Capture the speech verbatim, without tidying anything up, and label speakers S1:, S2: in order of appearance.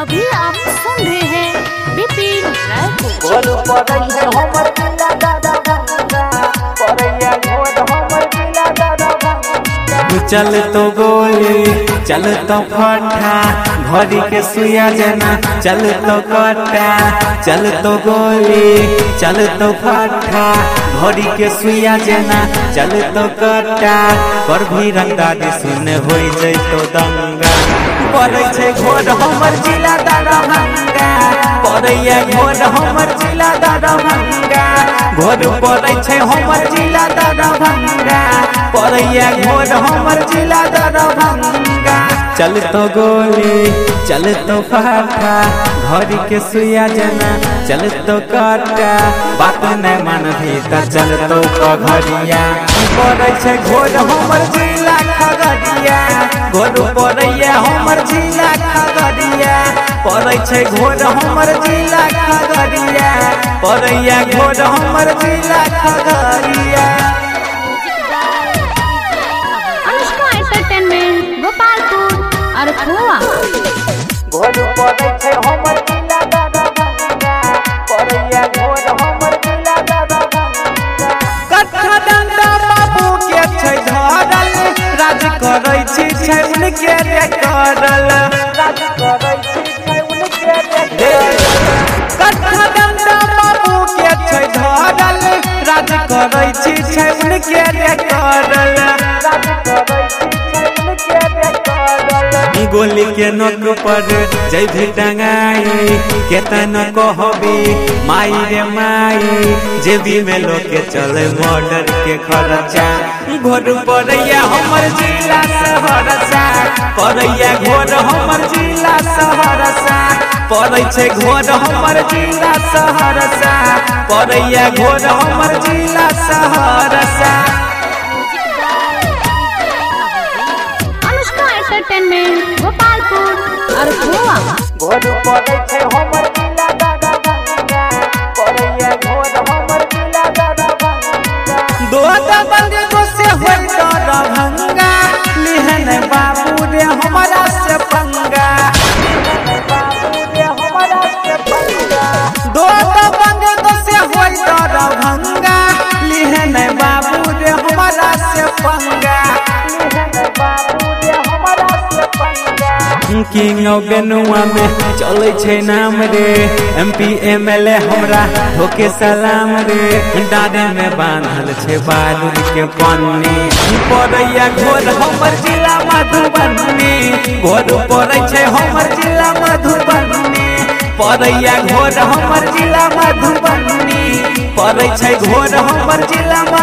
S1: अभी आप सुन रहे हैं विपिन राय को।
S2: बोल पड़ै हमर जिला दादा भंगा पड़ैया घोड़ हमर जिला दादा भंगा।
S3: चल तो गोली चल तो फटा घड़ी के सुइया जना चल तो कटा चल तो गोली चल तो फटा घड़ी के सुइया जना चल तो कटा पर भी रंगदारी सुन हो जैतो दंगा पड़ै छै घोड़ हमर जिला दादा भंगा पड़ैया घोड़ हमर जिला दादा भंगा घोड़ पड़ै छै हमर जिला दादा भंगा पड़ैया घोड़ हमर जिला दादा भंगा। चल तो गोली चल तो फाटा घड़ी के सुइया जना चल तो काटा बात नहीं मन भी त चल तो घड़िया पड़ै छै घोड़ हमर जिला खगड़िया घोड़ पड़ैया हमर जिला खगड़िया पड़ै छै घोड़ हमर जिला खगड़िया पड़ैया घोड़ हमर जिला खगड़िया।
S1: अनुष्का एंटरटेनमेंट गोपालपुर और खोआ।
S2: घोड़ पड़ै हमर जिला दादा भंगा पड़ैया घोड़ हमर जिला दादा भंगा।
S3: कथा डंडा बाबू के छै धरल राज करै छी छै उनके रे करल
S2: राज करै छी छै उनके रे
S3: कथा डंडा बाबू के छै धरल राज करै छी छै उनके रे करल
S2: राज करै छी छै उनके रे करल।
S3: गोली के नोक पर जय भी टंगाई केतन कहबी माई रे माई जेबी में लोके चले मर्डर के खर्चा घोड़ पड़ैया हमर जिला सहरसा पड़ैया घोड़ हमर जिला सहरसा पड़ै छै घोड़ हमर जिला सहरसा पड़ैया घोड़ हमर जिला सहरसा।
S1: अनुष्का एंटरटेनमेंट गोपालपुर और खोआ।
S2: घोड़ पड़ै हमर जिला दादा भंगा पड़ैया घोड़ हमर जिला दादा भंगा।
S3: दो दबंग को से होई तो भंगा लिहन बाबू रे हमारा से पंगा
S2: बाबू रे हमारा से पंगा।
S3: दो दबंग को से होई तो भंगा लिहन बाबू रे हमारा से पंगा
S2: बाबू रे हमारा से पंगा।
S3: किंग ऑफ बेनुआ में चले छै नाम रे एमपी एमएलए हमरा होके सलाम रे डारे में बांधल छै बारूद के पन्नी पड़ैया घोड़ हमर जिला मधुबनी घोड़ पड़ै छै हमर जिला मधुबनी पड़ैया घोड़ हमर जिला मधुबनी पड़ै छै घोड़ हमर जिला